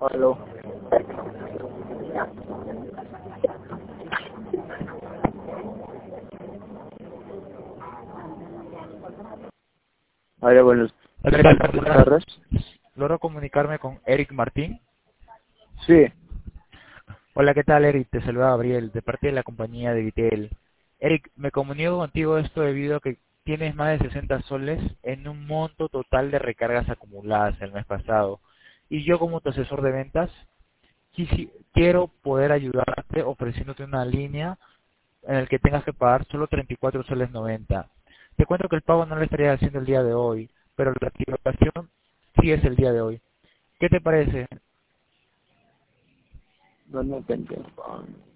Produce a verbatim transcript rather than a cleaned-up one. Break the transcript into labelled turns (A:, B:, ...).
A: Aló. Hola, buenos
B: Hola, ¿qué tal? Buenas
A: tardes.
B: ¿Logro comunicarme con Eric Martín?
A: Sí,
B: Hola, ¿qué tal, Eric? Te saluda Gabriel, de parte de la compañía de Vitel. Eric, me comunico contigo esto debido a que tienes más de sesenta soles en un monto total de recargas acumuladas el mes pasado. Y yo, como tu asesor de ventas, quisi- quiero poder ayudarte ofreciéndote una línea en la que tengas que pagar solo treinta y cuatro soles noventa. Te cuento que el pago no lo estaría haciendo el día de hoy, pero la activación sí es el día de hoy. ¿Qué te parece?
A: no me entendí.